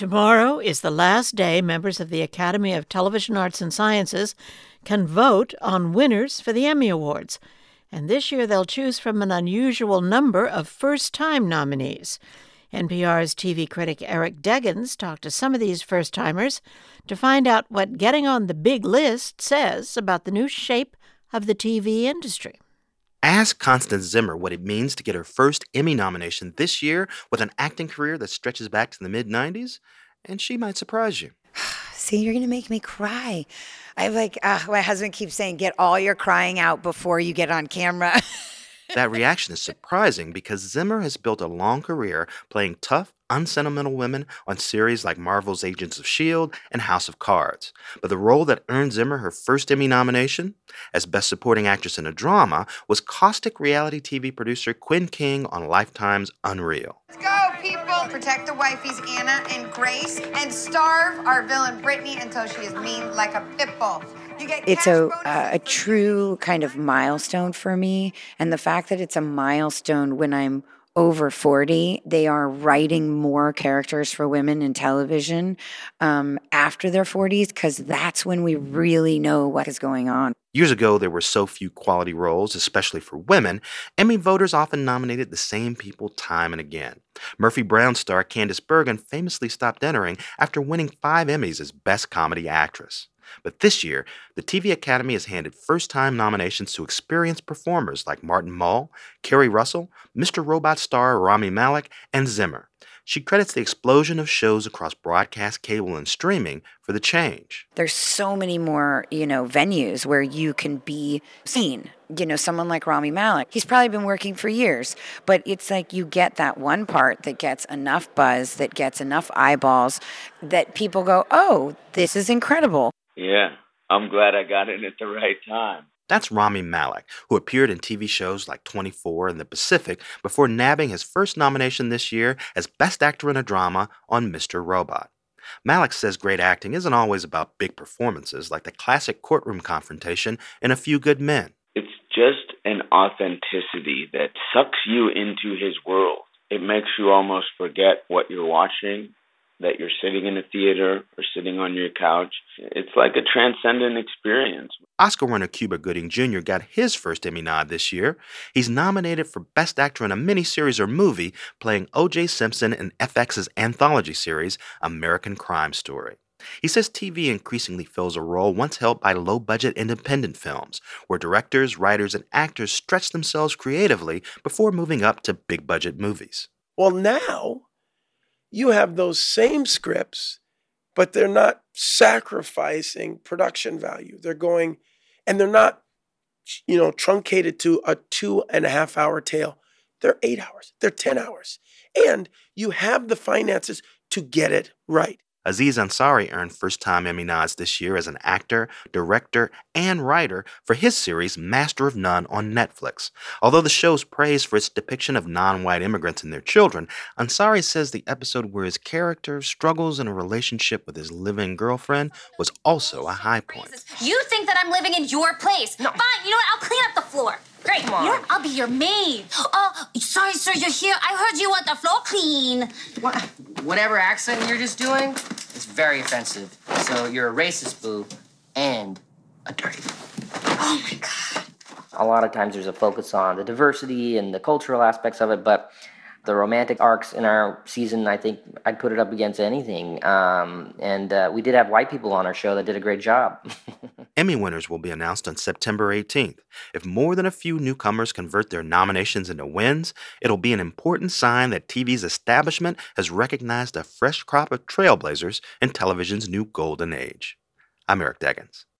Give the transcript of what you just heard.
Tomorrow is the last day members of the Academy of Television Arts and Sciences can vote on winners for the Emmy Awards. And this year they'll choose from an unusual number of first-time nominees. NPR's TV critic Eric Deggans talked to some of these first-timers to find out what getting on the big list says about the new shape of the TV industry. Ask Constance Zimmer what it means to get her first Emmy nomination this year with an acting career that stretches back to the mid-90s, and she might surprise you. See, you're going to make me cry. My husband keeps saying, get all your crying out before you get on camera. That reaction is surprising because Zimmer has built a long career playing tough, unsentimental women on series like Marvel's Agents of S.H.I.E.L.D. and House of Cards. But the role that earned Zimmer her first Emmy nomination as Best Supporting Actress in a Drama was caustic reality TV producer Quinn King on Lifetime's Unreal. Let's go, people! Protect the wifeys Anna and Grace and starve our villain Brittany until she is mean like a pit bull. It's a true kind of milestone for me. And the fact that it's a milestone when I'm over 40, they are writing more characters for women in television after their 40s, because that's when we really know what is going on. Years ago, there were so few quality roles, especially for women, Emmy voters often nominated the same people time and again. Murphy Brown star Candice Bergen famously stopped entering after winning 5 Emmys as Best Comedy Actress. But this year, the TV Academy has handed first-time nominations to experienced performers like Martin Mull, Kerry Russell, Mr. Robot star Rami Malek, and Zimmer. She credits the explosion of shows across broadcast, cable, and streaming for the change. There's so many more, venues where you can be seen. Someone like Rami Malek, he's probably been working for years, but it's like you get that one part that gets enough buzz, that gets enough eyeballs, that people go, oh, this is incredible. Yeah, I'm glad I got in at the right time. That's Rami Malek, who appeared in TV shows like 24 and The Pacific before nabbing his first nomination this year as Best Actor in a Drama on Mr. Robot. Malek says great acting isn't always about big performances like the classic courtroom confrontation in A Few Good Men. It's just an authenticity that sucks you into his world. It makes you almost forget what you're watching, that you're sitting in a theater or sitting on your couch. It's like a transcendent experience. Oscar winner Cuba Gooding Jr. got his first Emmy nod this year. He's nominated for Best Actor in a Miniseries or Movie, playing O.J. Simpson in FX's anthology series, American Crime Story. He says TV increasingly fills a role once held by low-budget independent films, where directors, writers, and actors stretch themselves creatively before moving up to big-budget movies. Well, now you have those same scripts, but they're not sacrificing production value. They're going, and they're not, truncated to a 2.5-hour tale. They're 8 hours. They're 10 hours. And you have the finances to get it right. Aziz Ansari earned first-time Emmy nods this year as an actor, director, and writer for his series Master of None on Netflix. Although the show's praised for its depiction of non-white immigrants and their children, Ansari says the episode where his character struggles in a relationship with his live-in girlfriend was also a high point. You think that I'm living in your place? No. Fine, you know what? I'll clean up the floor. Great. Come on. I'll be your maid. Oh, sorry, sir, you're here. I heard you want the floor clean. Whatever accent you're just doing, it's very offensive. So you're a racist, boo, and a dirty boo. Oh, my God. A lot of times there's a focus on the diversity and the cultural aspects of it, but the romantic arcs in our season, I think I'd put it up against anything. And we did have white people on our show that did a great job. Emmy winners will be announced on September 18th. If more than a few newcomers convert their nominations into wins, it'll be an important sign that TV's establishment has recognized a fresh crop of trailblazers in television's new golden age. I'm Eric Deggans.